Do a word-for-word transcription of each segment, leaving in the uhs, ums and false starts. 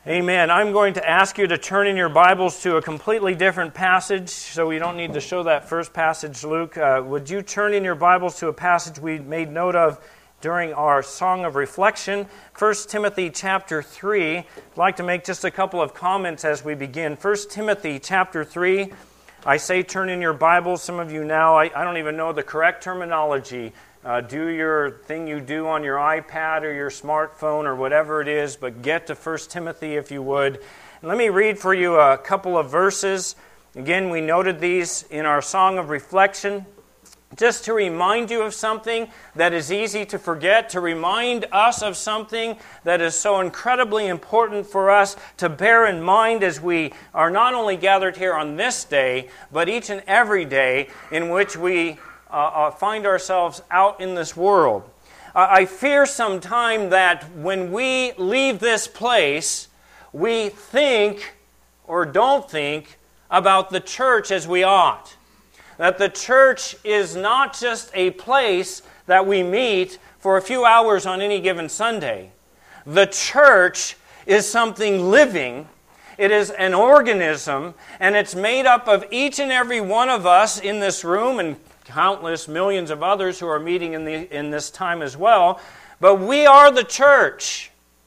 Amen. I'm going to ask you to turn in your Bibles to a completely different passage, so we don't need to show that first passage, Luke. Uh, would you turn in your Bibles to a passage we made note of during our Song of Reflection, First Timothy chapter three. I'd like to make just a couple of comments as we begin. First Timothy chapter three, I say turn in your Bibles. Some of you now, I, I don't even know the correct terminology. Uh, do your thing you do on your iPad or your smartphone or whatever it is, but get to First Timothy if you would. And let me read for you a couple of verses. Again, we noted these in our Song of Reflection, just to remind you of something that is easy to forget, to remind us of something that is so incredibly important for us to bear in mind as we are not only gathered here on this day, but each and every day in which we Uh, uh, find ourselves out in this world. Uh, I fear sometime that when we leave this place, we think or don't think about the church as we ought. That the church is not just a place that we meet for a few hours on any given Sunday. The church is something living. It is an organism, and it's made up of each and every one of us in this room and countless millions of others who are meeting in the in this time as well. But we are the church.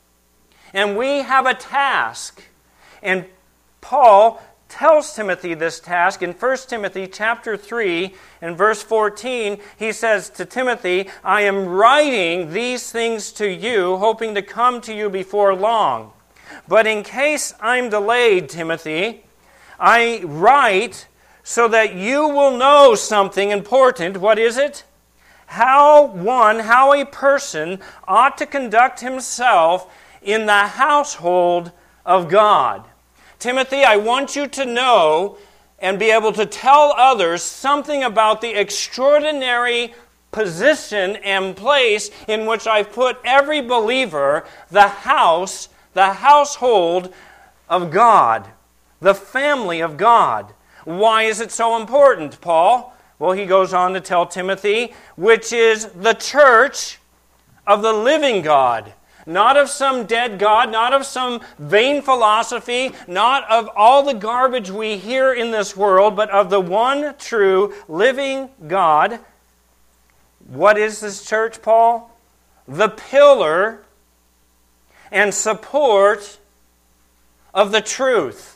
And we have a task. And Paul tells Timothy this task in First Timothy chapter three and verse fourteen. He says to Timothy, I am writing these things to you, hoping to come to you before long. But in case I'm delayed, Timothy, I write so that you will know something important. What is it? How one, how a person ought to conduct himself in the household of God. Timothy, I want you to know and be able to tell others something about the extraordinary position and place in which I've put every believer, the house, the household of God, the family of God. Why is it so important, Paul? Well, he goes on to tell Timothy, which is the church of the living God. Not of some dead God, not of some vain philosophy, not of all the garbage we hear in this world, but of the one true living God. What is this church, Paul? The pillar and support of the truth.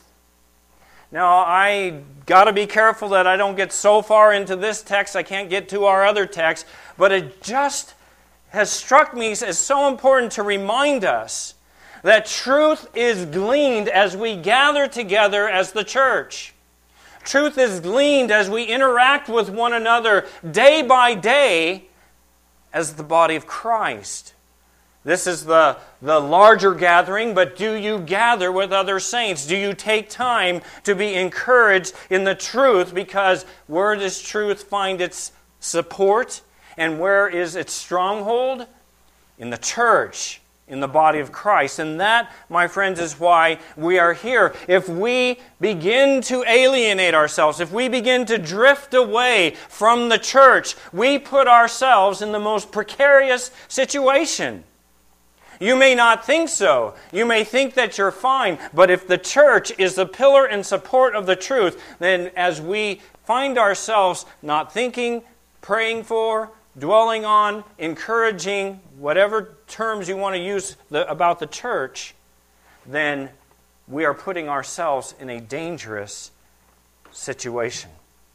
Now, I got to be careful that I don't get so far into this text I can't get to our other text, but it just has struck me as so important to remind us that truth is gleaned as we gather together as the church. Truth is gleaned as we interact with one another day by day as the body of Christ. This is the, the larger gathering, but do you gather with other saints? Do you take time to be encouraged in the truth? Because where does truth find its support? And where is its stronghold? In the church, in the body of Christ. And that, my friends, is why we are here. If we begin to alienate ourselves, if we begin to drift away from the church, we put ourselves in the most precarious situation. You may not think so. You may think that you're fine. But if the church is the pillar and support of the truth, then as we find ourselves not thinking, praying for, dwelling on, encouraging, whatever terms you want to use the, about the church, then we are putting ourselves in a dangerous situation.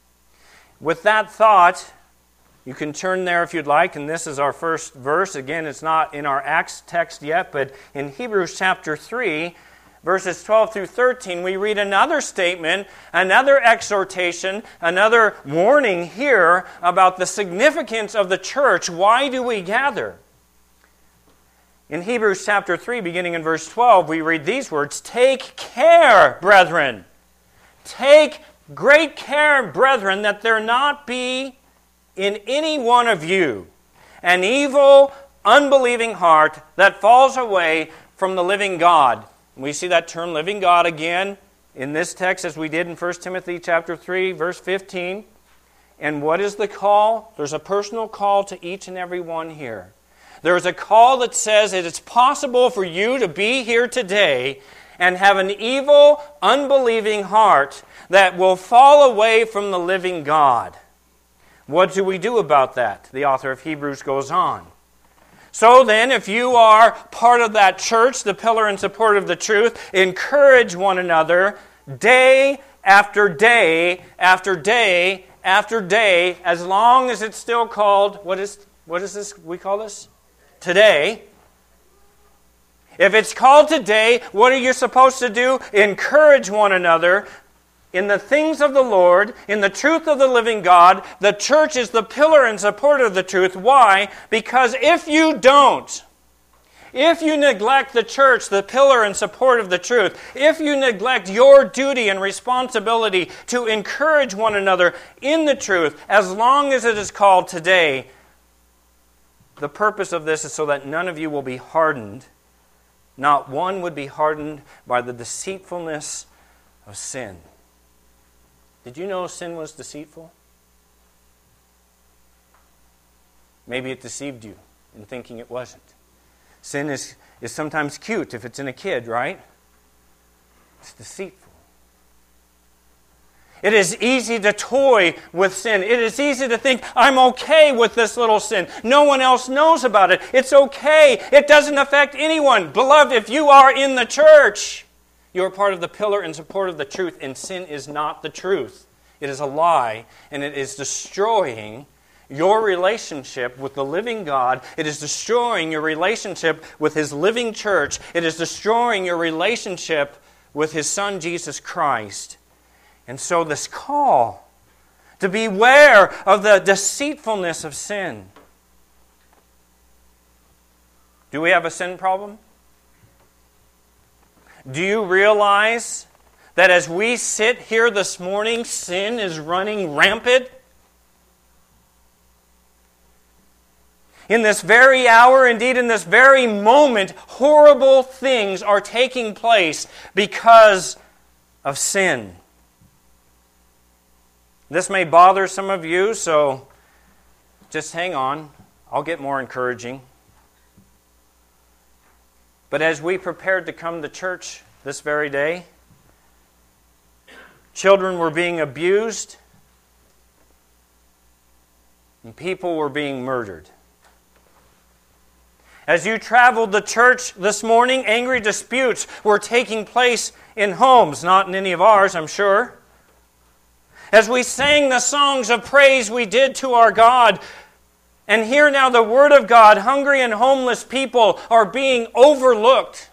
With that thought, you can turn there if you'd like, and this is our first verse. Again, it's not in our Acts text yet, but in Hebrews chapter three, verses twelve through thirteen, we read another statement, another exhortation, another warning here about the significance of the church. Why do we gather? In Hebrews chapter three, beginning in verse twelve, we read these words, Take care, brethren. Take great care, brethren, that there not be in any one of you an evil, unbelieving heart that falls away from the living God. We see that term living God again in this text as we did in First Timothy chapter three, verse fifteen. And what is the call? There's a personal call to each and every one here. There is a call that says it is possible for you to be here today and have an evil, unbelieving heart that will fall away from the living God. What do we do about that? The author of Hebrews goes on. So then, if you are part of that church, the pillar and support of the truth, encourage one another day after day after day after day, as long as it's still called, what is what is this we call this? Today. If it's called today, what are you supposed to do? Encourage one another in the things of the Lord, in the truth of the living God. The church is the pillar and support of the truth. Why? Because if you don't, if you neglect the church, the pillar and support of the truth, if you neglect your duty and responsibility to encourage one another in the truth, as long as it is called today, the purpose of this is so that none of you will be hardened. Not one would be hardened by the deceitfulness of sin. Did you know sin was deceitful? Maybe it deceived you in thinking it wasn't. Sin is, is sometimes cute if it's in a kid, right? It's deceitful. It is easy to toy with sin. It is easy to think, I'm okay with this little sin. No one else knows about it. It's okay. It doesn't affect anyone. Beloved, if you are in the church, you are part of the pillar and support of the truth, and sin is not the truth. It is a lie, and it is destroying your relationship with the living God. It is destroying your relationship with His living church. It is destroying your relationship with His Son, Jesus Christ. And so this call to beware of the deceitfulness of sin. Do we have a sin problem? Do you realize that as we sit here this morning, sin is running rampant? In this very hour, indeed in this very moment, horrible things are taking place because of sin. This may bother some of you, so just hang on. I'll get more encouraging. But as we prepared to come to church this very day, children were being abused, and people were being murdered. As you traveled to church this morning, angry disputes were taking place in homes, not in any of ours, I'm sure. As we sang the songs of praise we did to our God, and hear now the Word of God, hungry and homeless people are being overlooked.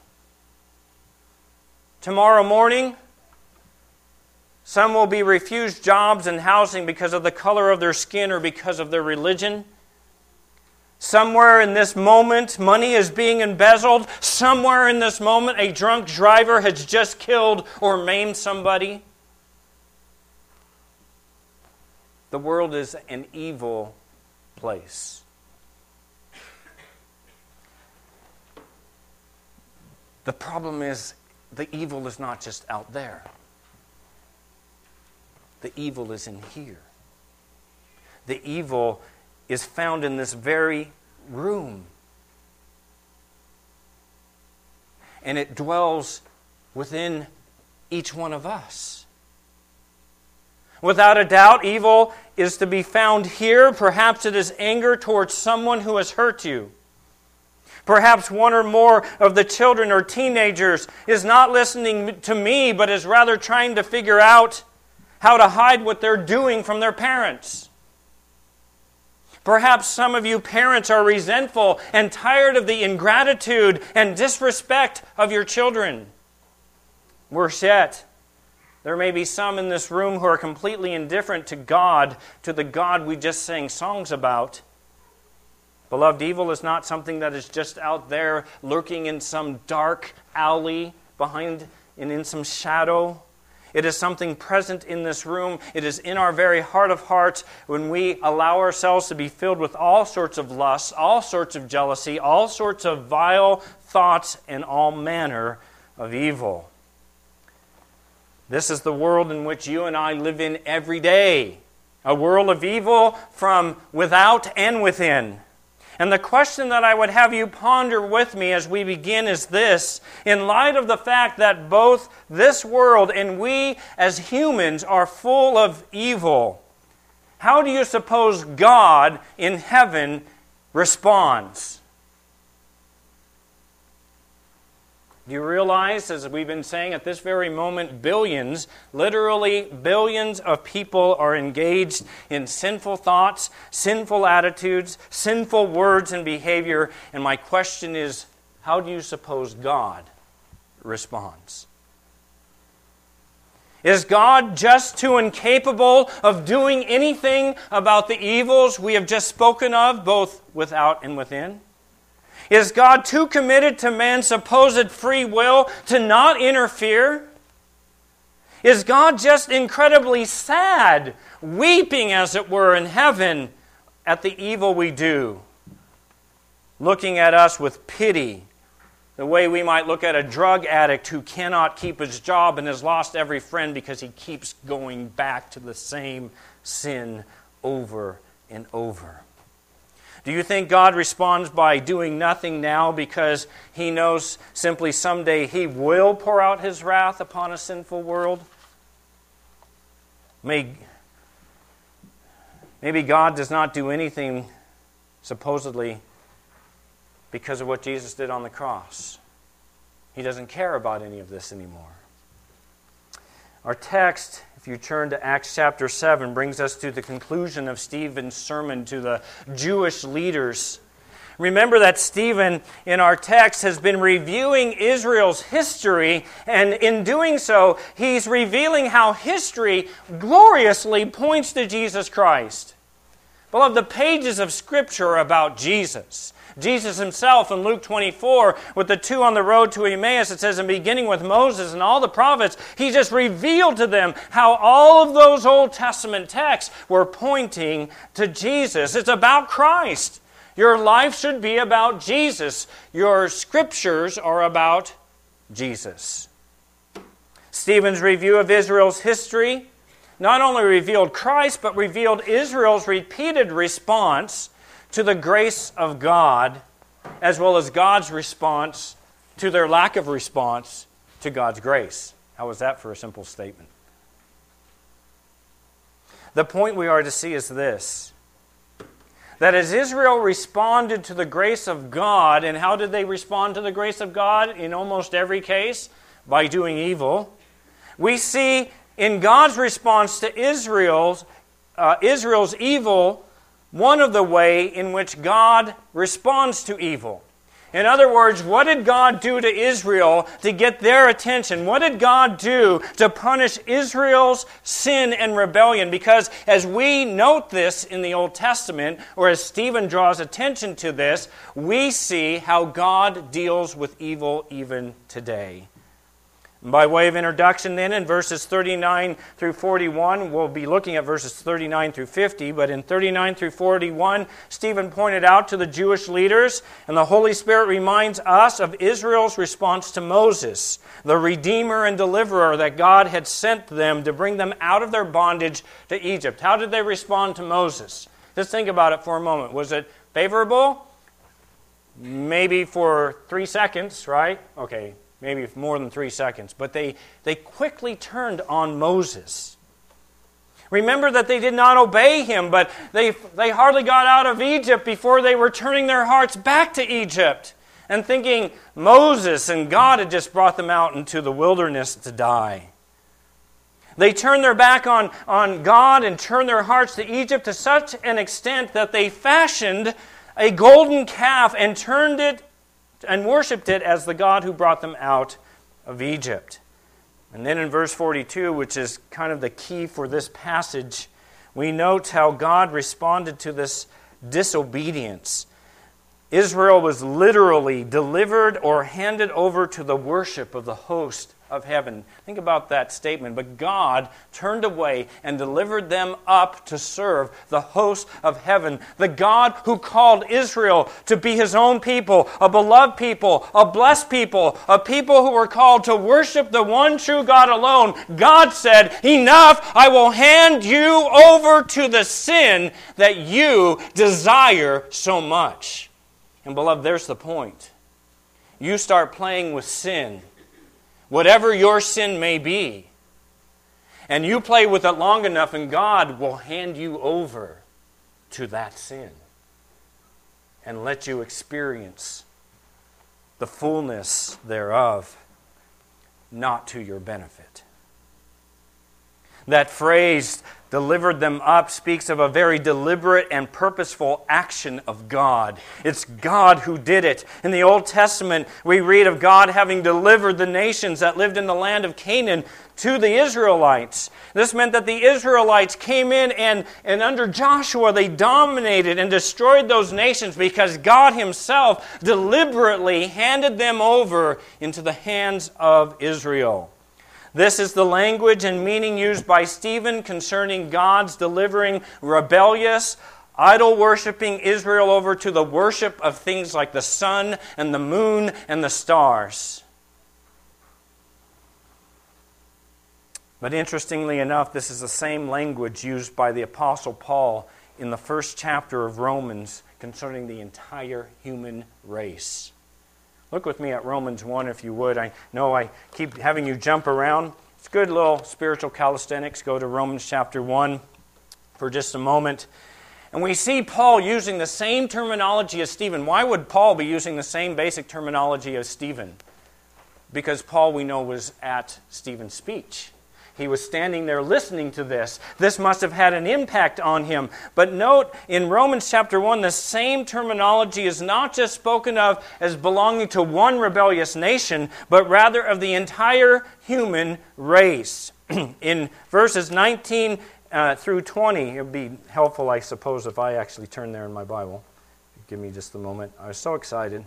Tomorrow morning, some will be refused jobs and housing because of the color of their skin or because of their religion. Somewhere in this moment, money is being embezzled. Somewhere in this moment, a drunk driver has just killed or maimed somebody. The world is an evil place. The problem is, the evil is not just out there. The evil is in here. The evil is found in this very room. And it dwells within each one of us. Without a doubt, evil is to be found here. Perhaps it is anger towards someone who has hurt you. Perhaps one or more of the children or teenagers is not listening to me, but is rather trying to figure out how to hide what they're doing from their parents. Perhaps some of you parents are resentful and tired of the ingratitude and disrespect of your children. Worse yet, there may be some in this room who are completely indifferent to God, to the God we just sang songs about. Beloved, evil is not something that is just out there lurking in some dark alley behind and in some shadow. It is something present in this room. It is in our very heart of hearts when we allow ourselves to be filled with all sorts of lusts, all sorts of jealousy, all sorts of vile thoughts, and all manner of evil. This is the world in which you and I live in every day. A world of evil from without and within. And the question that I would have you ponder with me as we begin is this: in light of the fact that both this world and we as humans are full of evil, how do you suppose God in heaven responds? Do you realize, as we've been saying at this very moment, billions, literally billions of people are engaged in sinful thoughts, sinful attitudes, sinful words and behavior. And my question is, how do you suppose God responds? Is God just too incapable of doing anything about the evils we have just spoken of, both without and within? Is God too committed to man's supposed free will to not interfere? Is God just incredibly sad, weeping, as it were, in heaven at the evil we do, looking at us with pity, the way we might look at a drug addict who cannot keep his job and has lost every friend because he keeps going back to the same sin over and over? Do you think God responds by doing nothing now because He knows simply someday He will pour out His wrath upon a sinful world? May, maybe God does not do anything, supposedly, because of what Jesus did on the cross. He doesn't care about any of this anymore. Our text, if you turn to Acts chapter seven, brings us to the conclusion of Stephen's sermon to the Jewish leaders. Remember that Stephen, in our text, has been reviewing Israel's history, and in doing so, he's revealing how history gloriously points to Jesus Christ. Beloved, the pages of Scripture are about Jesus. Jesus himself in Luke twenty-four, with the two on the road to Emmaus, it says, in beginning with Moses and all the prophets, he just revealed to them how all of those Old Testament texts were pointing to Jesus. It's about Christ. Your life should be about Jesus. Your Scriptures are about Jesus. Stephen's review of Israel's history not only revealed Christ, but revealed Israel's repeated response to the grace of God, as well as God's response to their lack of response to God's grace. How was that for a simple statement? The point we are to see is this: that as Israel responded to the grace of God, and how did they respond to the grace of God in almost every case? By doing evil. We see in God's response to Israel's, uh, Israel's evil, one of the way in which God responds to evil. In other words, what did God do to Israel to get their attention? What did God do to punish Israel's sin and rebellion? Because as we note this in the Old Testament, or as Stephen draws attention to this, we see how God deals with evil even today. By way of introduction then, in verses thirty-nine through forty-one, we'll be looking at verses thirty-nine through fifty, but in thirty-nine through forty-one, Stephen pointed out to the Jewish leaders, and the Holy Spirit reminds us of Israel's response to Moses, the Redeemer and Deliverer that God had sent them to bring them out of their bondage to Egypt. How did they respond to Moses? Just think about it for a moment. Was it favorable? Maybe for three seconds, right? Okay. Maybe more than three seconds. But they, they quickly turned on Moses. Remember that they did not obey him, but they, they hardly got out of Egypt before they were turning their hearts back to Egypt and thinking Moses and God had just brought them out into the wilderness to die. They turned their back on, on God and turned their hearts to Egypt to such an extent that they fashioned a golden calf and turned it and worshipped it as the God who brought them out of Egypt. And then in verse forty-two, which is kind of the key for this passage, we note how God responded to this disobedience. Israel was literally delivered or handed over to the worship of the host of heaven. Think about that statement. But God turned away and delivered them up to serve the host of heaven. The God who called Israel to be His own people, a beloved people, a blessed people, a people who were called to worship the one true God alone. God said, "Enough, I will hand you over to the sin that you desire so much." And beloved, there's the point. You start playing with sin, whatever your sin may be, and you play with it long enough, and God will hand you over to that sin and let you experience the fullness thereof, not to your benefit. That phrase, delivered them up, speaks of a very deliberate and purposeful action of God. It's God who did it. In the Old Testament, we read of God having delivered the nations that lived in the land of Canaan to the Israelites. This meant that the Israelites came in and, and under Joshua they dominated and destroyed those nations because God Himself deliberately handed them over into the hands of Israel. This is the language and meaning used by Stephen concerning God's delivering rebellious, idol-worshipping Israel over to the worship of things like the sun and the moon and the stars. But interestingly enough, this is the same language used by the Apostle Paul in the first chapter of Romans concerning the entire human race. Look with me at Romans one, if you would. I know I keep having you jump around. It's good little spiritual calisthenics. Go to Romans chapter one for just a moment. And we see Paul using the same terminology as Stephen. Why would Paul be using the same basic terminology as Stephen? Because Paul, we know, was at Stephen's speech. He was standing there listening to this. This must have had an impact on him. But note, in Romans chapter one, the same terminology is not just spoken of as belonging to one rebellious nation, but rather of the entire human race. In verses nineteen uh, through twenty, it would be helpful, I suppose, if I actually turn there in my Bible. Give me just a moment. I was so excited.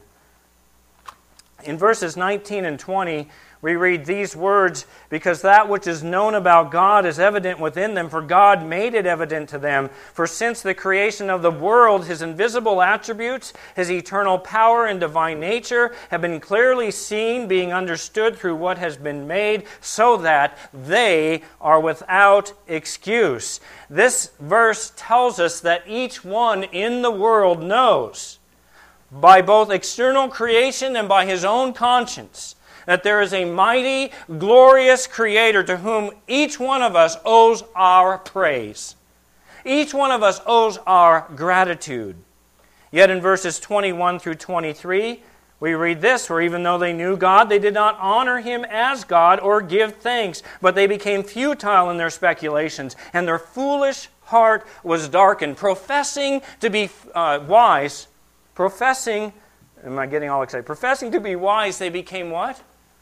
In verses nineteen and twenty, we read these words, because that which is known about God is evident within them, for God made it evident to them. For since the creation of the world, His invisible attributes, His eternal power and divine nature have been clearly seen, being understood through what has been made, so that they are without excuse. This verse tells us that each one in the world knows, by both external creation and by his own conscience, that there is a mighty, glorious Creator to whom each one of us owes our praise. Each one of us owes our gratitude. Yet in verses twenty-one through twenty-three, we read this, for even though they knew God, they did not honor Him as God or give thanks, but they became futile in their speculations, and their foolish heart was darkened. Professing to be uh, wise, professing, am I getting all excited? Professing to be wise, they became what?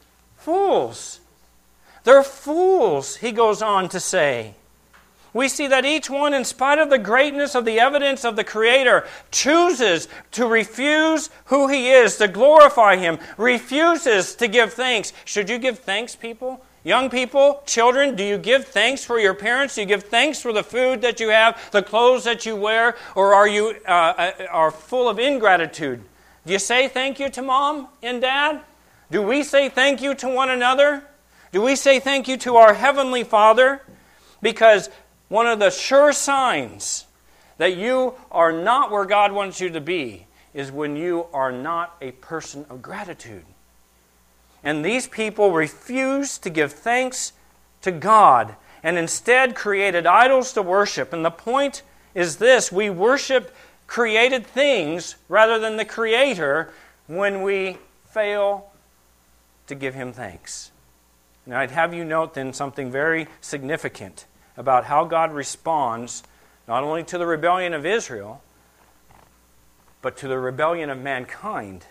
Fools. They're fools, he goes on to say. We see that each one, in spite of the greatness of the evidence of the Creator, chooses to refuse who He is, to glorify Him, refuses to give thanks. Should you give thanks, people? Young people, children, do you give thanks for your parents? Do you give thanks for the food that you have, the clothes that you wear? Or are you uh, are full of ingratitude? Do you say thank you to mom and dad? Do we say thank you to one another? Do we say thank you to our Heavenly Father? Because one of the sure signs that you are not where God wants you to be is when you are not a person of gratitude. And these people refused to give thanks to God and instead created idols to worship. And the point is this: we worship created things rather than the Creator when we fail to give Him thanks. Now, I'd have you note then something very significant about how God responds not only to the rebellion of Israel, but to the rebellion of mankind.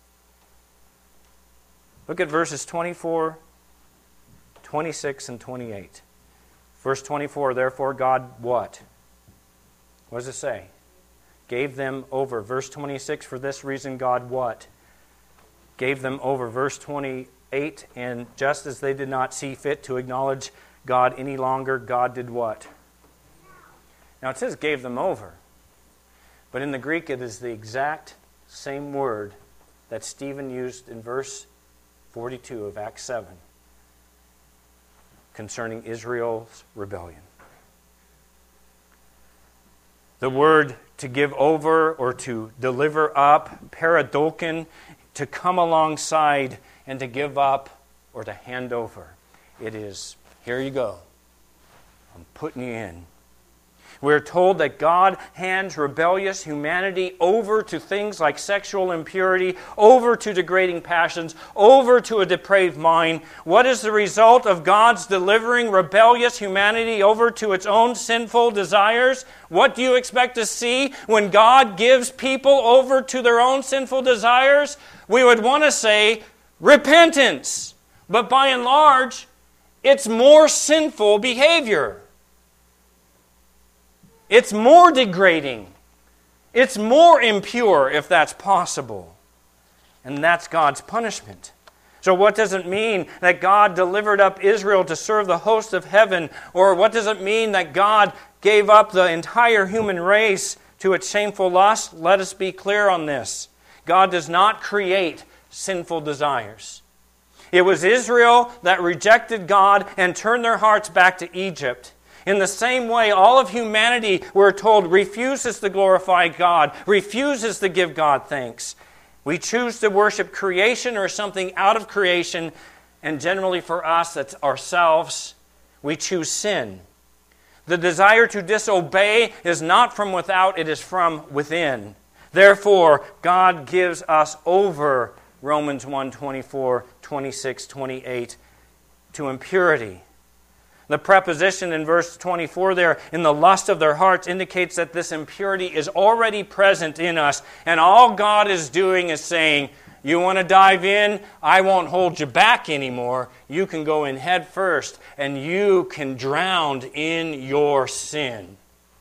Look at verses twenty-four, twenty-six, and twenty-eight. Verse twenty-four, therefore God what? What does it say? Gave them over. Verse twenty-six, for this reason God what? Gave them over. Verse twenty-eight, and just as they did not see fit to acknowledge God any longer, God did what? Now it says gave them over. But in the Greek it is the exact same word that Stephen used in verse forty-two of Acts seven concerning Israel's rebellion. The word to give over or to deliver up, paradolkin, to come alongside and to give up or to hand over. It is, here you go. I'm putting you in. We're told that God hands rebellious humanity over to things like sexual impurity, over to degrading passions, over to a depraved mind. What is the result of God's delivering rebellious humanity over to its own sinful desires? What do you expect to see when God gives people over to their own sinful desires? We would want to say repentance. But by and large, it's more sinful behavior. It's more degrading. It's more impure, if that's possible. And that's God's punishment. So what does it mean that God delivered up Israel to serve the host of heaven? Or what does it mean that God gave up the entire human race to its shameful lust? Let us be clear on this. God does not create sinful desires. It was Israel that rejected God and turned their hearts back to Egypt. In the same way, all of humanity, we're told, refuses to glorify God, refuses to give God thanks. We choose to worship creation or something out of creation, and generally for us, that's ourselves. We choose sin. The desire to disobey is not from without, it is from within. Therefore, God gives us over, Romans one, twenty-four, twenty-six, twenty-eight, to impurity. The preposition in verse twenty-four there, in the lust of their hearts, indicates that this impurity is already present in us. And all God is doing is saying, you want to dive in? I won't hold you back anymore. You can go in head first, and you can drown in your sin.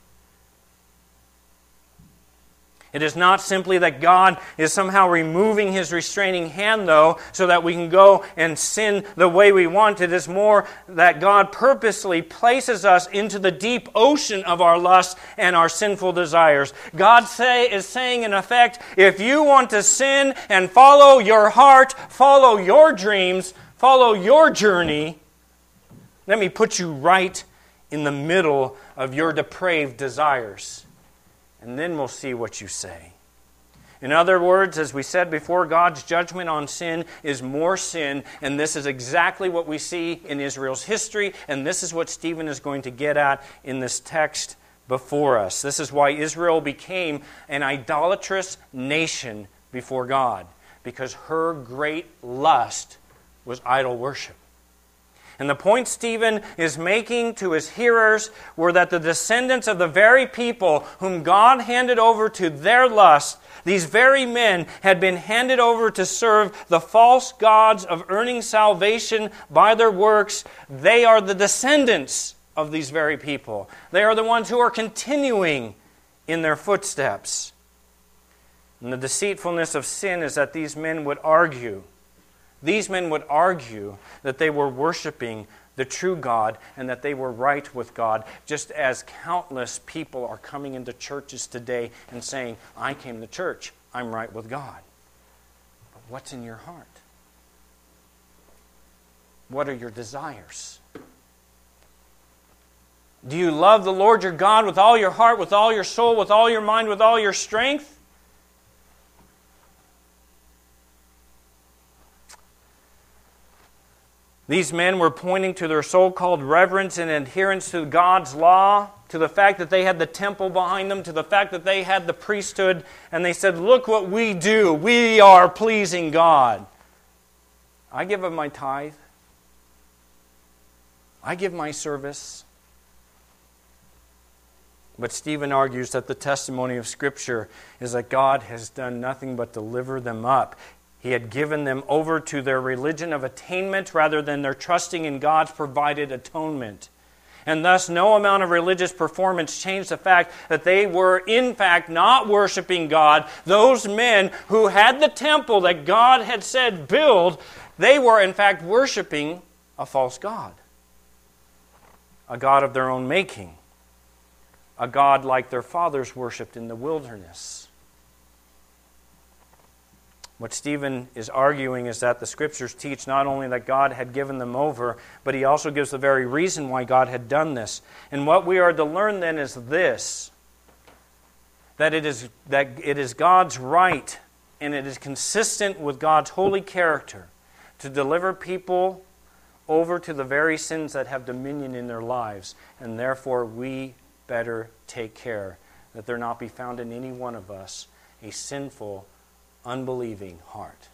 It is not simply that God is somehow removing His restraining hand, though, so that we can go and sin the way we want. It is more that God purposely places us into the deep ocean of our lusts and our sinful desires. God say, is saying, in effect, if you want to sin and follow your heart, follow your dreams, follow your journey, let me put you right in the middle of your depraved desires. And then we'll see what you say. In other words, as we said before, God's judgment on sin is more sin, and this is exactly what we see in Israel's history, and this is what Stephen is going to get at in this text before us. This is why Israel became an idolatrous nation before God, because her great lust was idol worship. And the point Stephen is making to his hearers were that the descendants of the very people whom God handed over to their lust, these very men had been handed over to serve the false gods of earning salvation by their works. They are the descendants of these very people. They are the ones who are continuing in their footsteps. And the deceitfulness of sin is that these men would argue These men would argue that they were worshiping the true God and that they were right with God, just as countless people are coming into churches today and saying, I came to church, I'm right with God. But what's in your heart? What are your desires? Do you love the Lord your God with all your heart, with all your soul, with all your mind, with all your strength? These men were pointing to their so-called reverence and adherence to God's law, to the fact that they had the temple behind them, to the fact that they had the priesthood, and they said, look what we do. We are pleasing God. I give of my tithe. I give my service. But Stephen argues that the testimony of Scripture is that God has done nothing but deliver them up. He had given them over to their religion of attainment rather than their trusting in God's provided atonement. And thus, no amount of religious performance changed the fact that they were, in fact, not worshiping God. Those men who had the temple that God had said build, they were, in fact, worshiping a false god. A god of their own making. A god like their fathers worshipped in the wilderness. What Stephen is arguing is that the Scriptures teach not only that God had given them over, but he also gives the very reason why God had done this. And what we are to learn then is this, that it is that it is God's right and it is consistent with God's holy character to deliver people over to the very sins that have dominion in their lives, and therefore we better take care that there not be found in any one of us a sinful, unbelieving heart.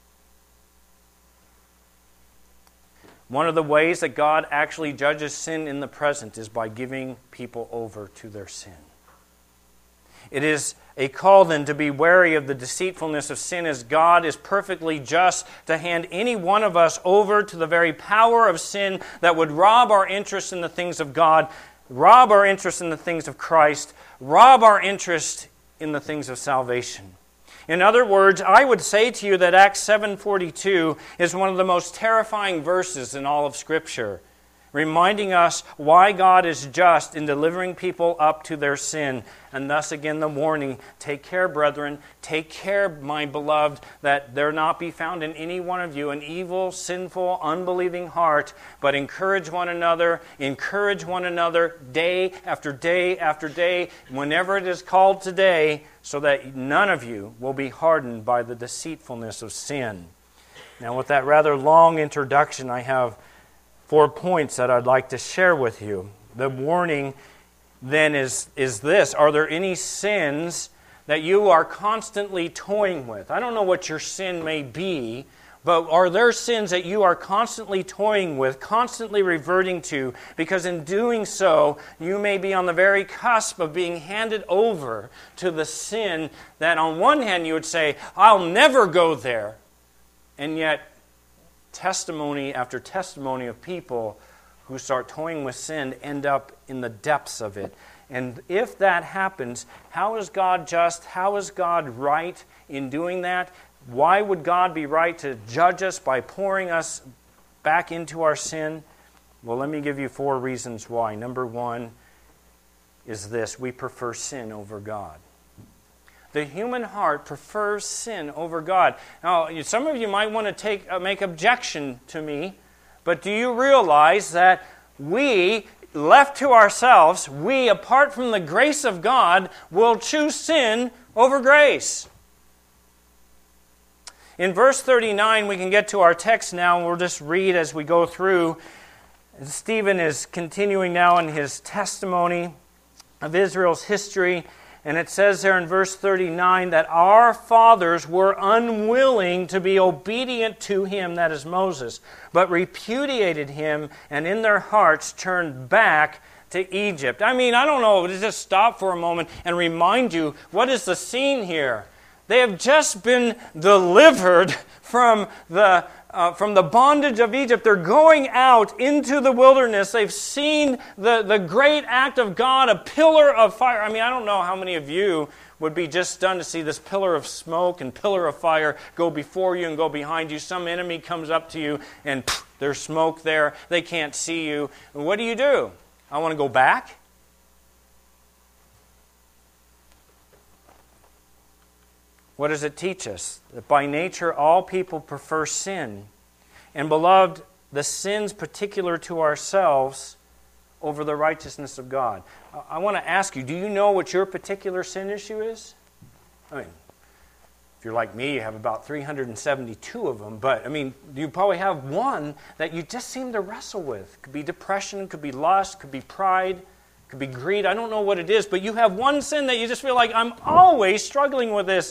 One of the ways that God actually judges sin in the present is by giving people over to their sin. It is a call then to be wary of the deceitfulness of sin, as God is perfectly just to hand any one of us over to the very power of sin that would rob our interest in the things of God, rob our interest in the things of Christ, rob our interest in the things of salvation. In other words, I would say to you that Acts seven forty-two is one of the most terrifying verses in all of Scripture, reminding us why God is just in delivering people up to their sin. And thus again the warning, take care, brethren, take care, my beloved, that there not be found in any one of you an evil, sinful, unbelieving heart, but encourage one another, encourage one another day after day after day, whenever it is called today, so that none of you will be hardened by the deceitfulness of sin. Now, with that rather long introduction, I have four points that I'd like to share with you. The warning then is, is this: are there any sins that you are constantly toying with? I don't know what your sin may be, but are there sins that you are constantly toying with, constantly reverting to, because in doing so, you may be on the very cusp of being handed over to the sin that on one hand you would say, I'll never go there, and yet testimony after testimony of people who start toying with sin end up in the depths of it. And if that happens, how is God just? How is God right in doing that? Why would God be right to judge us by pouring us back into our sin? Well, let me give you four reasons why. Number one is this: we prefer sin over God. The human heart prefers sin over God. Now, some of you might want to take uh, make objection to me, but do you realize that we, left to ourselves, we, apart from the grace of God, will choose sin over grace? In verse thirty-nine, we can get to our text now, and we'll just read as we go through. Stephen is continuing now in his testimony of Israel's history. And it says there in verse thirty-nine that our fathers were unwilling to be obedient to him, that is Moses, but repudiated him, and in their hearts turned back to Egypt. I mean, I don't know, just stop for a moment and remind you, what is the scene here? They have just been delivered from the Uh, from the bondage of Egypt. They're going out into the wilderness. They've seen the, the great act of God, a pillar of fire. I mean, I don't know how many of you would be just stunned to see this pillar of smoke and pillar of fire go before you and go behind you. Some enemy comes up to you and pff, there's smoke there. They can't see you. And what do you do? I want to go back? What does it teach us? That by nature all people prefer sin. And beloved, the sins particular to ourselves over the righteousness of God. I want to ask you, do you know what your particular sin issue is? I mean, if you're like me, you have about three hundred seventy-two of them. But, I mean, you probably have one that you just seem to wrestle with. It could be depression, could be lust, could be pride, could be greed. I don't know what it is, but you have one sin that you just feel like, I'm always struggling with this.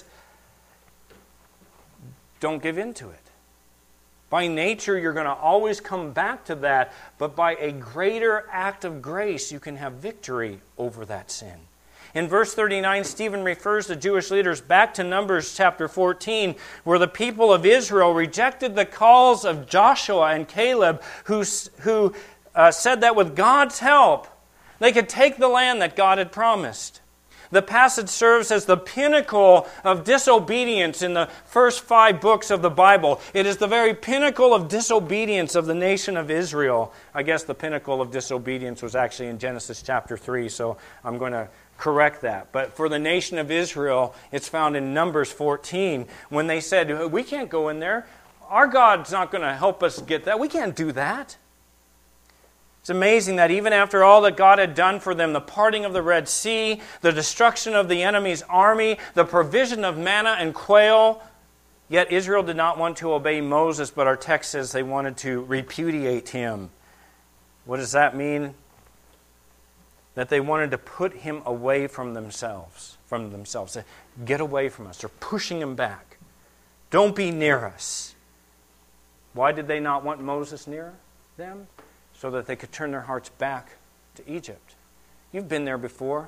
Don't give in to it. By nature, you're going to always come back to that, but by a greater act of grace, you can have victory over that sin. In verse thirty-nine, Stephen refers the Jewish leaders back to Numbers chapter fourteen, where the people of Israel rejected the calls of Joshua and Caleb, who, who uh, said that with God's help, they could take the land that God had promised. The passage serves as the pinnacle of disobedience in the first five books of the Bible. It is the very pinnacle of disobedience of the nation of Israel. I guess the pinnacle of disobedience was actually in Genesis chapter three, so I'm going to correct that. But for the nation of Israel, it's found in Numbers fourteen, when they said, we can't go in there. Our God's not going to help us get that. We can't do that. It's amazing that even after all that God had done for them, the parting of the Red Sea, the destruction of the enemy's army, the provision of manna and quail, yet Israel did not want to obey Moses, but our text says they wanted to repudiate him. What does that mean? That they wanted to put him away from themselves. From themselves. Get away from us. They're pushing him back. Don't be near us. Why did they not want Moses near them? So that they could turn their hearts back to Egypt. You've been there before.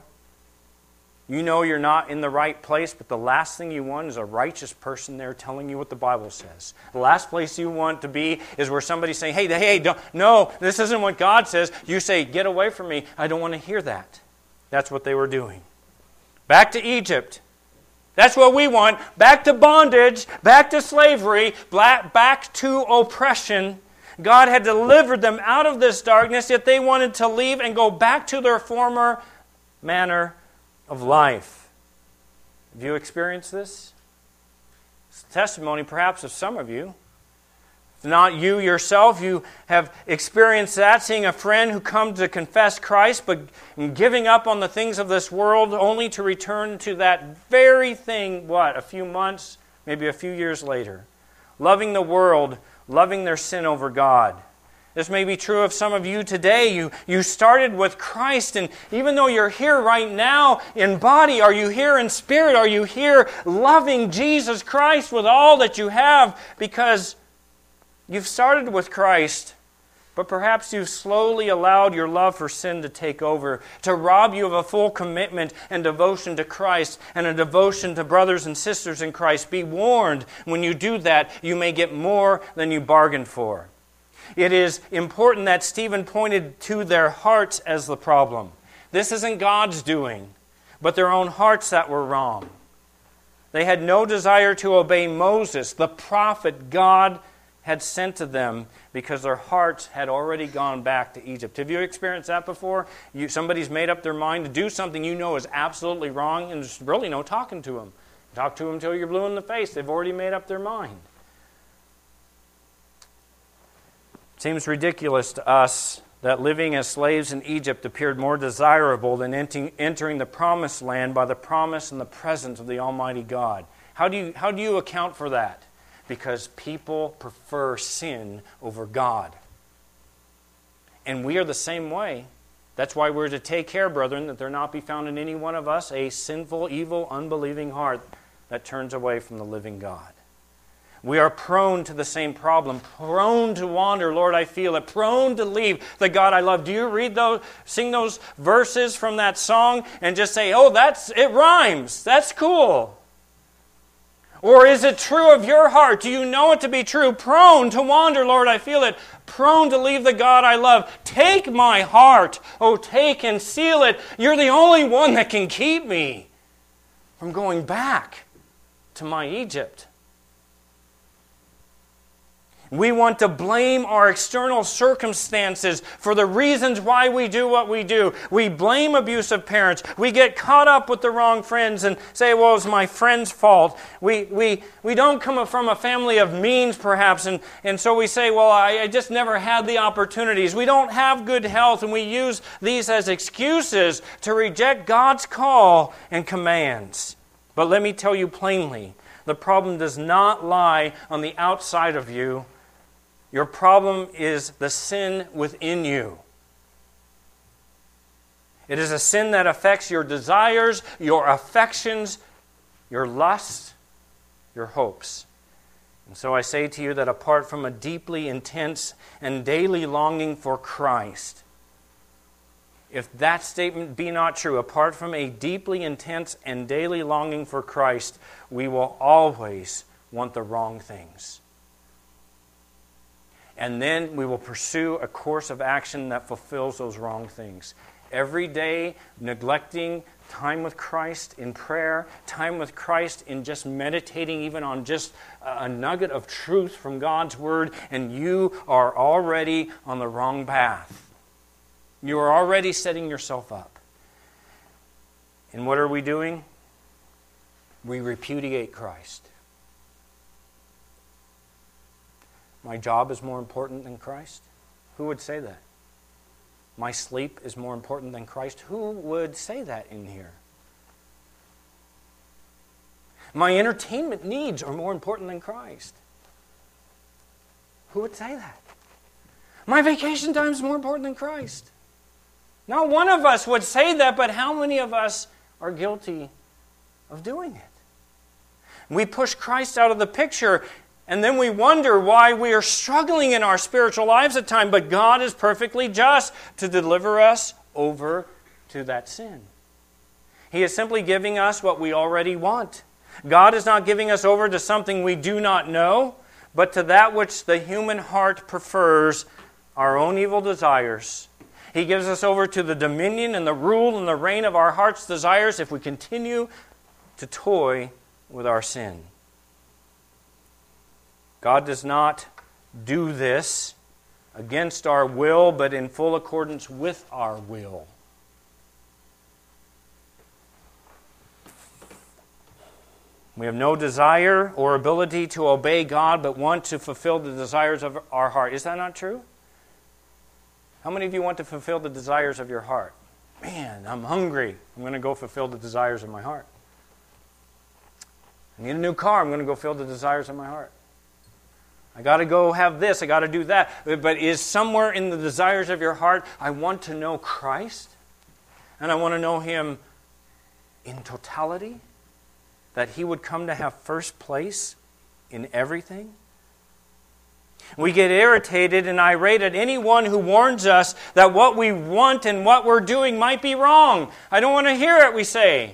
You know you're not in the right place, but the last thing you want is a righteous person there telling you what the Bible says. The last place you want to be is where somebody's saying, hey, hey, don't, no, this isn't what God says. You say, get away from me. I don't want to hear that. That's what they were doing. Back to Egypt. That's what we want. Back to bondage, back to slavery, back to oppression. God had delivered them out of this darkness, yet they wanted to leave and go back to their former manner of life. Have you experienced this? It's a testimony perhaps of some of you. If not you yourself, you have experienced that, seeing a friend who comes to confess Christ, but giving up on the things of this world only to return to that very thing, what, a few months, maybe a few years later. Loving the world, loving their sin over God. This may be true of some of you today. You, you started with Christ, and even though you're here right now in body, are you here in spirit? Are you here loving Jesus Christ with all that you have? Because you've started with Christ, but perhaps you've slowly allowed your love for sin to take over, to rob you of a full commitment and devotion to Christ and a devotion to brothers and sisters in Christ. Be warned, when you do that, you may get more than you bargained for. It is important that Stephen pointed to their hearts as the problem. This isn't God's doing, but their own hearts that were wrong. They had no desire to obey Moses, the prophet God had sent to them, because their hearts had already gone back to Egypt. Have you experienced that before? You, somebody's made up their mind to do something you know is absolutely wrong, and there's really no talking to them. Talk to them until you're blue in the face. They've already made up their mind. It seems ridiculous to us that living as slaves in Egypt appeared more desirable than entering the promised land by the promise and the presence of the Almighty God. How do you, how do you account for that? Because people prefer sin over God. And we are the same way. That's why we're to take care, brethren, that there not be found in any one of us a sinful, evil, unbelieving heart that turns away from the living God. We are prone to the same problem, prone to wander, Lord, I feel it, prone to leave the God I love. Do you read those, sing those verses from that song and just say, oh, that's it rhymes, that's cool? Or is it true of your heart? Do you know it to be true? Prone to wander, Lord, I feel it. Prone to leave the God I love. Take my heart. Oh, take and seal it. You're the only one that can keep me from going back to my Egypt. We want to blame our external circumstances for the reasons why we do what we do. We blame abusive parents. We get caught up with the wrong friends and say, well, it's my friend's fault. We we we don't come from a family of means, perhaps, and, and so we say, well, I, I just never had the opportunities. We don't have good health, and we use these as excuses to reject God's call and commands. But let me tell you plainly, the problem does not lie on the outside of you. Your problem is the sin within you. It is a sin that affects your desires, your affections, your lusts, your hopes. And so I say to you that apart from a deeply intense and daily longing for Christ, if that statement be not true, apart from a deeply intense and daily longing for Christ, we will always want the wrong things. And then we will pursue a course of action that fulfills those wrong things. Every day, neglecting time with Christ in prayer, time with Christ in just meditating even on just a nugget of truth from God's Word, and you are already on the wrong path. You are already setting yourself up. And what are we doing? We repudiate Christ. My job is more important than Christ? Who would say that? my sleep is more important than Christ? Who would say that in here? My entertainment needs are more important than Christ. Who would say that? My vacation time is more important than Christ. Not one of us would say that, but how many of us are guilty of doing it? We push Christ out of the picture, and then we wonder why we are struggling in our spiritual lives at times, but God is perfectly just to deliver us over to that sin. He is simply giving us what we already want. God is not giving us over to something we do not know, but to that which the human heart prefers, our own evil desires. He gives us over to the dominion and the rule and the reign of our heart's desires if we continue to toy with our sin. God does not do this against our will, but in full accordance with our will. We have no desire or ability to obey God, but want to fulfill the desires of our heart. Is that not true? How many of you want to fulfill the desires of your heart? Man, I'm hungry. I'm going to go fulfill the desires of my heart. I need a new car. I'm going to go fulfill the desires of my heart. I got to go have this. I got to do that. But is somewhere in the desires of your heart, I want to know Christ, and I want to know Him in totality? That He would come to have first place in everything? We get irritated and irate at anyone who warns us that what we want and what we're doing might be wrong. I don't want to hear it, we say.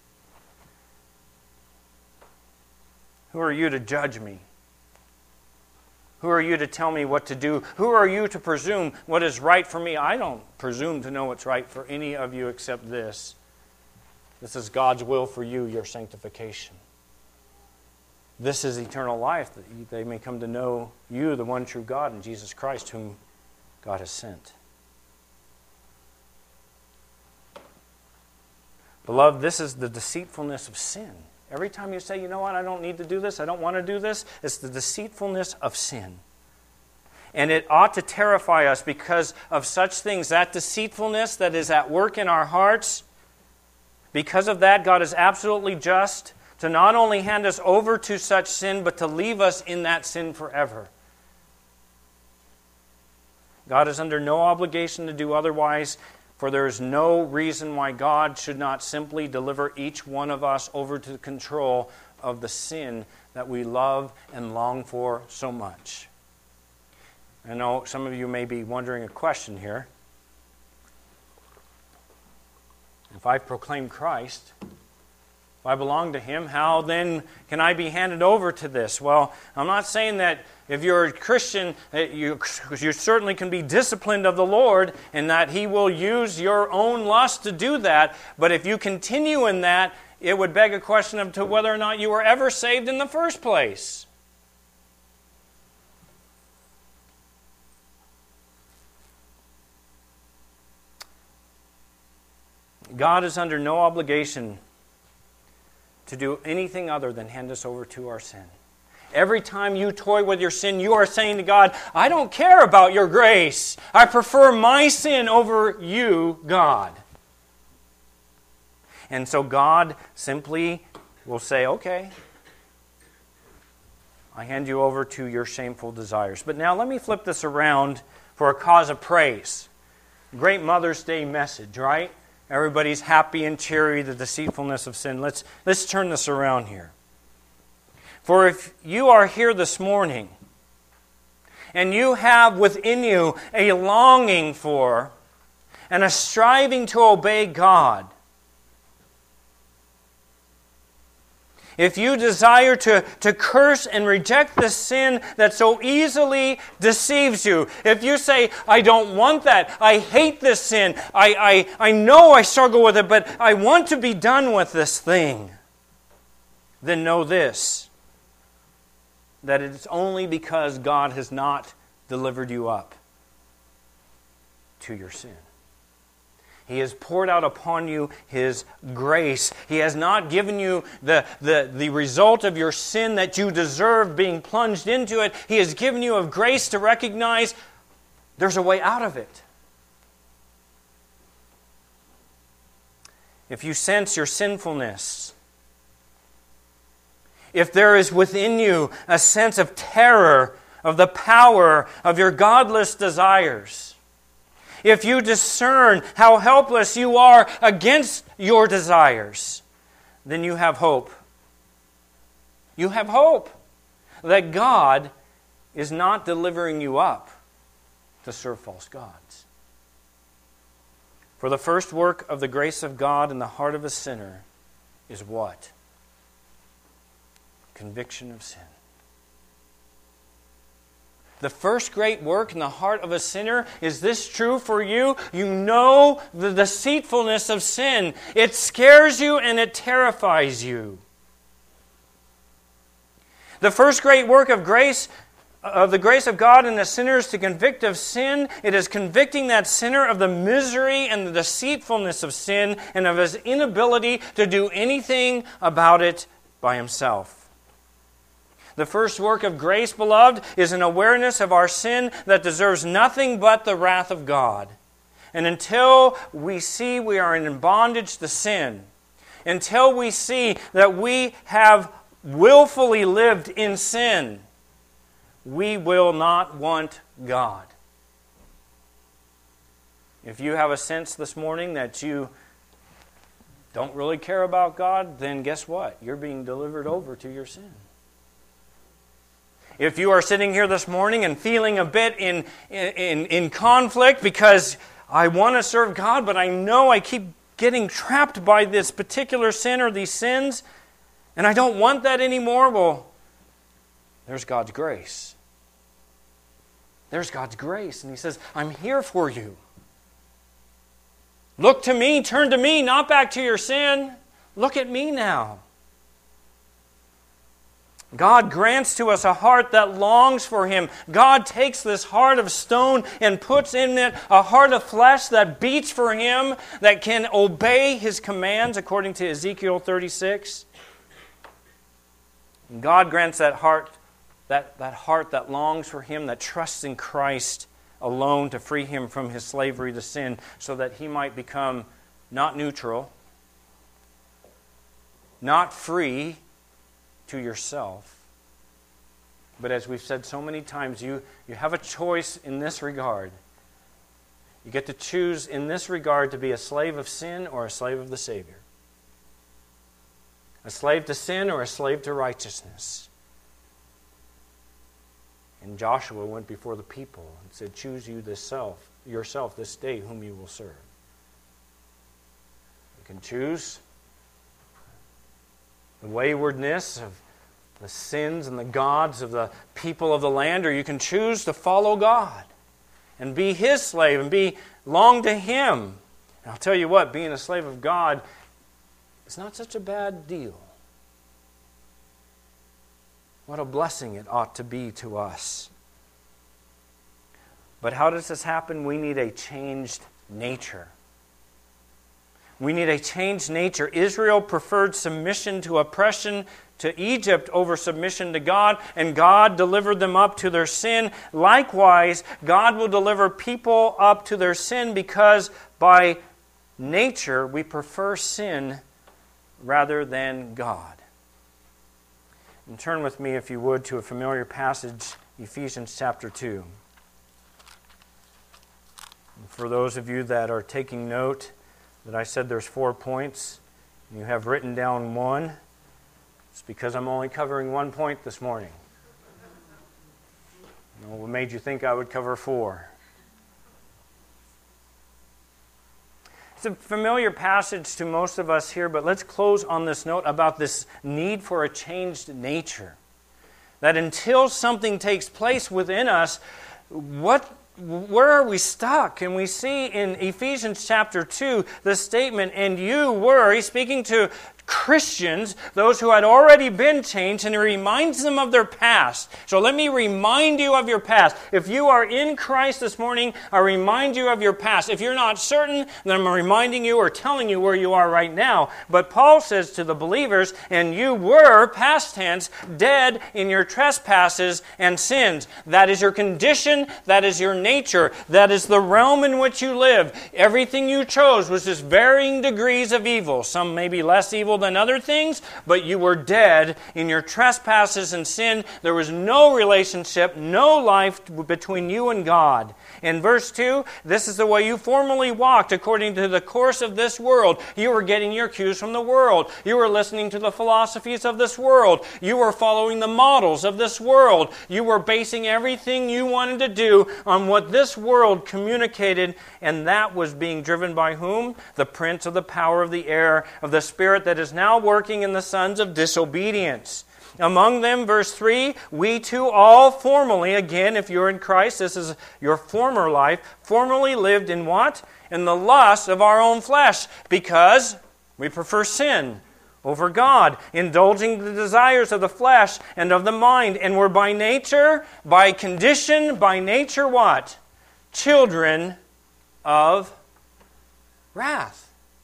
Who are you to judge me? Who are you to tell me what to do? Who are you to presume what is right for me? I don't presume to know what's right for any of you except this. This is God's will for you, your sanctification. This is eternal life, that they may come to know you, the one true God, and Jesus Christ, whom God has sent. Beloved, this is the deceitfulness of sin. Every time you say, you know what, I don't need to do this, I don't want to do this, it's the deceitfulness of sin. And it ought to terrify us because of such things, that deceitfulness that is at work in our hearts. Because of that, God is absolutely just to not only hand us over to such sin, but to leave us in that sin forever. God is under no obligation to do otherwise, for there is no reason why God should not simply deliver each one of us over to the control of the sin that we love and long for so much. I know some of you may be wondering a question here. If I proclaim Christ, if I belong to Him, how then can I be handed over to this? Well, I'm not saying that if you're a Christian, that you, you certainly can be disciplined of the Lord and that He will use your own lust to do that. But if you continue in that, it would beg a question of to whether or not you were ever saved in the first place. God is under no obligation to do anything other than hand us over to our sin. Every time you toy with your sin, you are saying to God, I don't care about your grace. I prefer my sin over you, God. And so God simply will say, okay, I hand you over to your shameful desires. But now let me flip this around for a cause of praise. Great Mother's Day message, right? Everybody's happy and cheery, the deceitfulness of sin. Let's, let's turn this around here. For if you are here this morning and you have within you a longing for and a striving to obey God, if you desire to, to curse and reject the sin that so easily deceives you, if you say, I don't want that, I hate this sin, I, I, I know I struggle with it, but I want to be done with this thing, then know this, that it's only because God has not delivered you up to your sin. He has poured out upon you His grace. He has not given you the, the, the result of your sin that you deserve being plunged into it. He has given you of grace to recognize there's a way out of it. if you sense your sinfulness, if there is within you a sense of terror of the power of your godless desires, if you discern how helpless you are against your desires, then you have hope. You have hope that God is not delivering you up to serve false gods. For the first work of the grace of God in the heart of a sinner is what? Conviction of sin. The first great work in the heart of a sinner, is this true for you? You know the deceitfulness of sin. It scares you and it terrifies you. The first great work of grace, of the grace of God in a sinner is to convict of sin. It is convicting that sinner of the misery and the deceitfulness of sin and of his inability to do anything about it by himself. The first work of grace, beloved, is an awareness of our sin that deserves nothing but the wrath of God. And until we see we are in bondage to sin, until we see that we have willfully lived in sin, we will not want God. If you have a sense this morning that you don't really care about God, then guess what? You're being delivered over to your sin. If you are sitting here this morning and feeling a bit in, in, in conflict because I want to serve God, but I know I keep getting trapped by this particular sin or these sins, and I don't want that anymore, well, there's God's grace. There's God's grace. And He says, I'm here for you. Look to me, turn to me, not back to your sin. Look at me now. God grants to us a heart that longs for Him. God takes this heart of stone and puts in it a heart of flesh that beats for Him, that can obey His commands according to Ezekiel thirty-six. And God grants that heart, that, that heart that longs for Him, that trusts in Christ alone to free him from his slavery to sin, so that he might become not neutral, not free to yourself, but as we've said so many times, you, you have a choice in this regard. You get to choose in this regard to be a slave of sin or a slave of the Savior. A slave to sin or a slave to righteousness. And Joshua went before the people and said, choose you this self, yourself this day whom you will serve. You can choose the waywardness of the sins and the gods of the people of the land, or you can choose to follow God and be His slave and be long to Him. And I'll tell you what, being a slave of God is not such a bad deal. What a blessing it ought to be to us. But how does this happen? We need a changed nature. We need a changed nature. Israel preferred submission to oppression to Egypt over submission to God, and God delivered them up to their sin. Likewise, God will deliver people up to their sin because by nature we prefer sin rather than God. And turn with me, if you would, to a familiar passage, Ephesians chapter two. And for those of you that are taking note, that I said there's four points, and you have written down one, it's because I'm only covering one point this morning. You know, what made you think I would cover four? It's a familiar passage to most of us here, but let's close on this note about this need for a changed nature. That until something takes place within us, what, where are we stuck? And we see in Ephesians chapter two the statement, and you were, he's speaking to Christians, those who had already been changed, and He reminds them of their past. So let me remind you of your past. If you are in Christ this morning, I remind you of your past. If you're not certain, then I'm reminding you or telling you where you are right now. But Paul says to the believers, and you were, past tense, dead in your trespasses and sins. That is your condition. That is your nature. That is the realm in which you live. Everything you chose was just varying degrees of evil. Some may be less evil than other things, but you were dead in your trespasses and sin. There was no relationship, no life between you and God. In verse two, this is the way you formerly walked according to the course of this world. You were getting your cues from the world. You were listening to the philosophies of this world. You were following the models of this world. You were basing everything you wanted to do on what this world communicated, and that was being driven by whom? The prince of the power of the air, of the spirit that is now working in the sons of disobedience. Among them, verse three, we too all formerly, again, if you're in Christ, this is your former life, formerly lived in what? In the lust of our own flesh, because we prefer sin over God, indulging the desires of the flesh and of the mind, and we're by nature, by condition, by nature what? Children of wrath.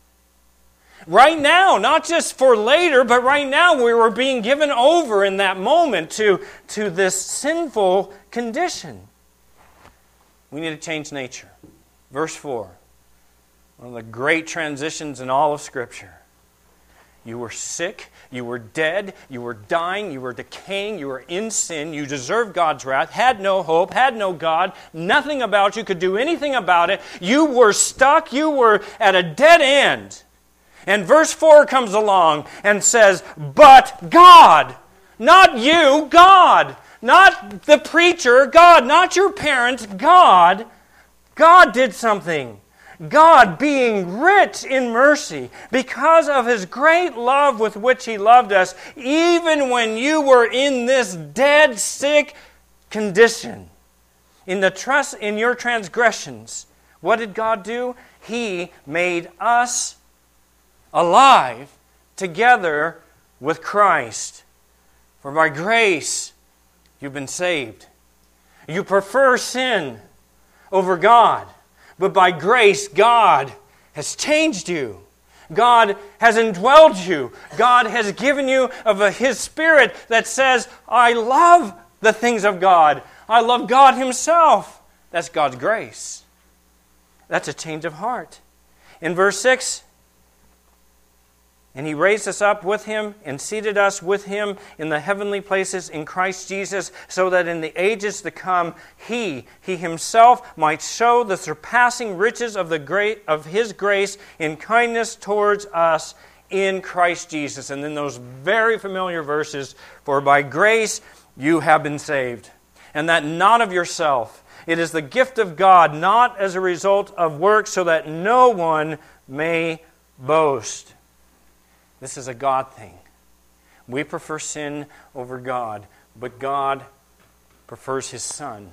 Right now, not just for later, but right now we were being given over in that moment to, to this sinful condition. We need to change nature. Verse four, one of the great transitions in all of Scripture. You were sick, you were dead, you were dying, you were decaying, you were in sin, you deserved God's wrath, had no hope, had no God, nothing about you could do anything about it. You were stuck, you were at a dead end. And verse four comes along and says, but God, not you, God, not the preacher, God, not your parents, God, God did something. God, being rich in mercy, because of His great love with which He loved us, even when you were in this dead, sick condition, in the trust in your transgressions, what did God do? He made us alive together with Christ. For by grace you've been saved. You prefer sin over God, but by grace God has changed you. God has indwelled you. God has given you of a, His Spirit that says, I love the things of God. I love God Himself. That's God's grace. That's a change of heart. In verse six, and He raised us up with Him and seated us with Him in the heavenly places in Christ Jesus, so that in the ages to come He, He Himself might show the surpassing riches of the great of His grace in kindness towards us in Christ Jesus. And then those very familiar verses, for by grace you have been saved, and that not of yourself. It is the gift of God, not as a result of works, so that no one may boast. This is a God thing. We prefer sin over God, but God prefers His Son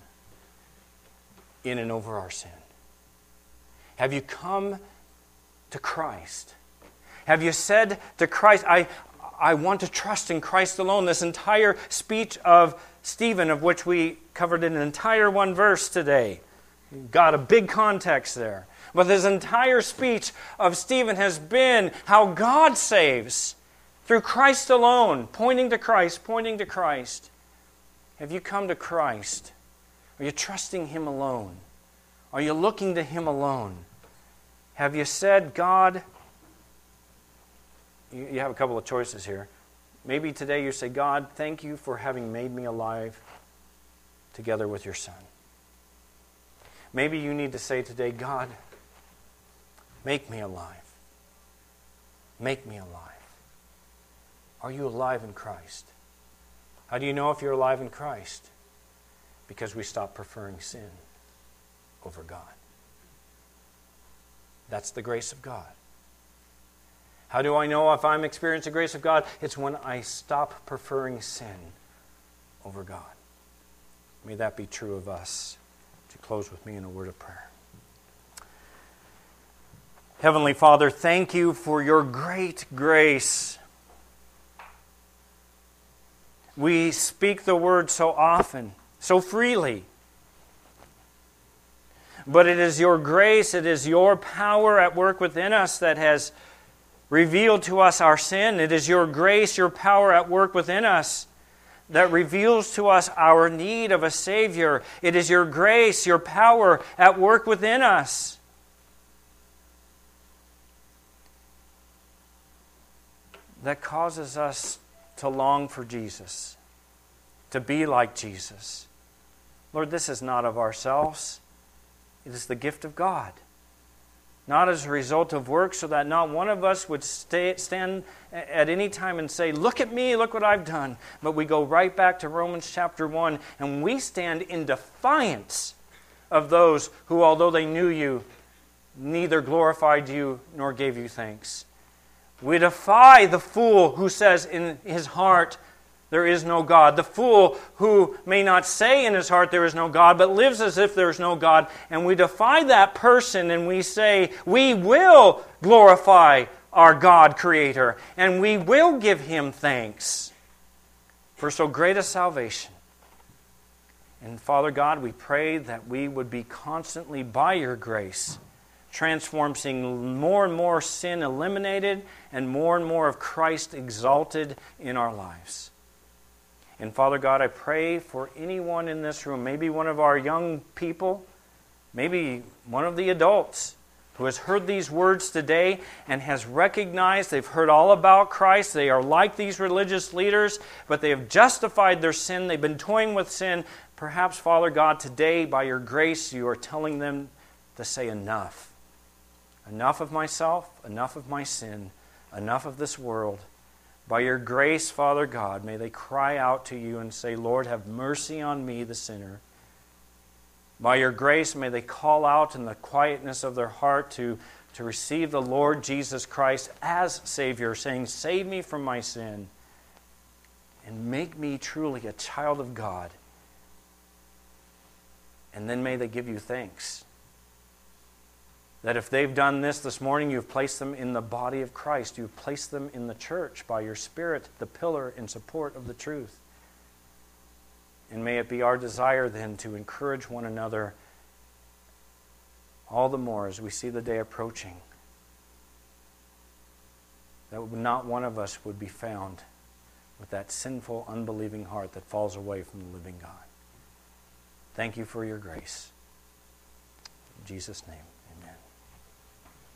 in and over our sin. Have you come to Christ? Have you said to Christ, I, I want to trust in Christ alone? This entire speech of Stephen, of which we covered an entire one verse today, got a big context there. But this entire speech of Stephen has been how God saves through Christ alone, pointing to Christ, pointing to Christ. Have you come to Christ? Are you trusting Him alone? Are you looking to Him alone? Have you said, God, you have a couple of choices here. Maybe today you say, God, thank you for having made me alive together with your Son. Maybe you need to say today, God, make me alive. Make me alive. Are you alive in Christ? How do you know if you're alive in Christ? Because we stop preferring sin over God. That's the grace of God. How do I know if I'm experiencing the grace of God? It's when I stop preferring sin over God. May that be true of us. To close with me in a word of prayer. Heavenly Father, thank you for your great grace. We speak the word so often, so freely. But it is your grace, it is your power at work within us that has revealed to us our sin. It is your grace, your power at work within us that reveals to us our need of a Savior. It is your grace, your power at work within us that causes us to long for Jesus, to be like Jesus. Lord, this is not of ourselves. It is the gift of God. Not as a result of work, so that not one of us would stay, stand at any time and say, look at me, look what I've done. But we go right back to Romans chapter one, and we stand in defiance of those who, although they knew you, neither glorified you nor gave you thanks. We defy the fool who says in his heart, there is no God. The fool who may not say in his heart there is no God, but lives as if there is no God. And we defy that person and we say, we will glorify our God Creator, and we will give Him thanks for so great a salvation. And Father God, we pray that we would be constantly, by your grace, transformed, seeing more and more sin eliminated and more and more of Christ exalted in our lives. And Father God, I pray for anyone in this room, maybe one of our young people, maybe one of the adults who has heard these words today and has recognized they've heard all about Christ. They are like these religious leaders, but they have justified their sin. They've been toying with sin. Perhaps, Father God, today, by your grace, you are telling them to say enough. Enough of myself, enough of my sin, enough of this world. By your grace, Father God, may they cry out to you and say, Lord, have mercy on me, the sinner. By your grace, may they call out in the quietness of their heart to, to receive the Lord Jesus Christ as Savior, saying, save me from my sin and make me truly a child of God. And then may they give you thanks. That if they've done this this morning, you've placed them in the body of Christ. You've placed them in the church by your Spirit, the pillar and support of the truth. And may it be our desire then to encourage one another all the more as we see the day approaching. That not one of us would be found with that sinful, unbelieving heart that falls away from the living God. Thank you for your grace. In Jesus' name.